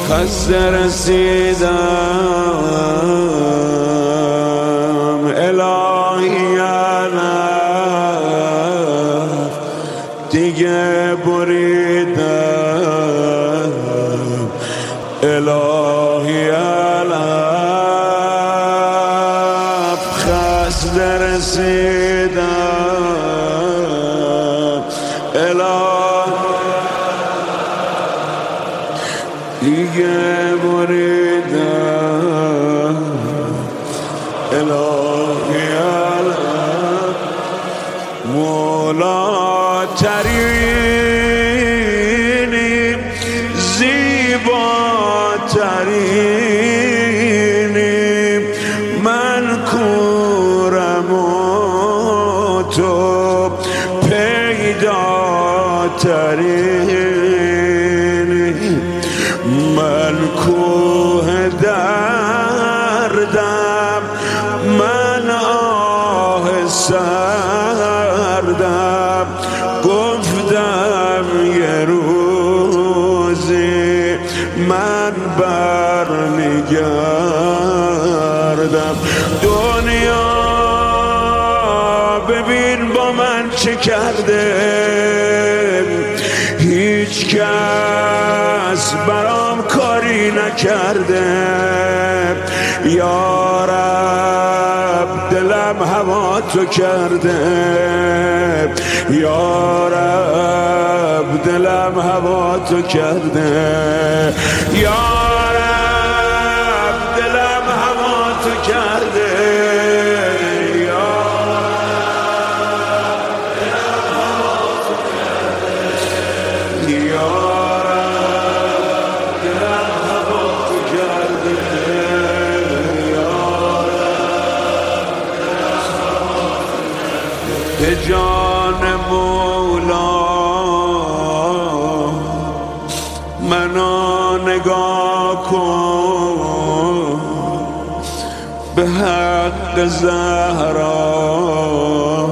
خسته رسیدم الهی علف دیگه بریدم الهی علف خسته رسیدم دیگه بریدم الهی علم مولا ترینی زیبا ترینی من کورم و تو پیدا ترینی من کوه دردم من آه سردم گفتم یه روزی من برمیگردم دنیا ببین با من چه کرده هیچ کس برام کاری نکرده یا رب دلم هوا تو کرده یا رب دلم هوا تو کرده یا رب دلم هوا تو کرده به جان مولا منو نگاه کن به حق زهرا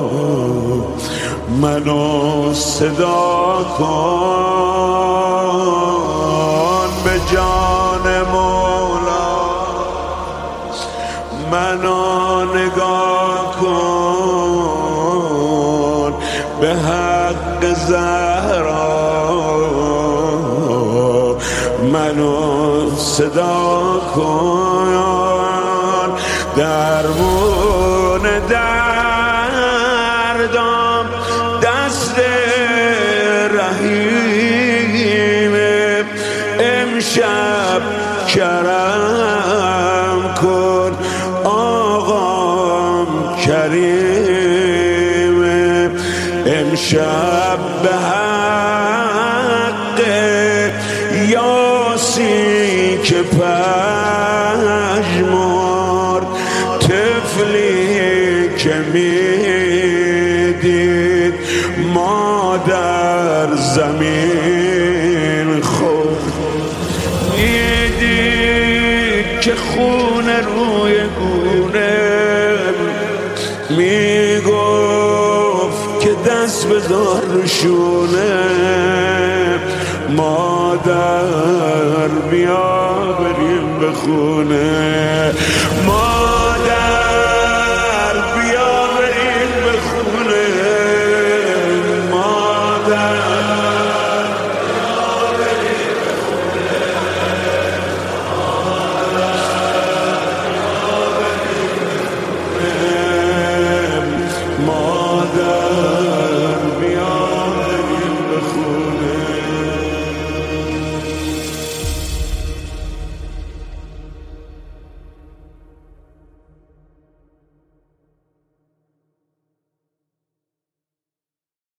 منو صدا کن به جان مولا منو نگاه کن به حق زهرا منو صدا کن درمون دردم دست رحیمه امشب کرم کن آقام کریمه امشب به حق یاسی که پژمرد طفلی که میدید مادر زمین خورد میدید که خون روی گونه میگفت که دست بذار روشونه مادر بیا بریم به خونه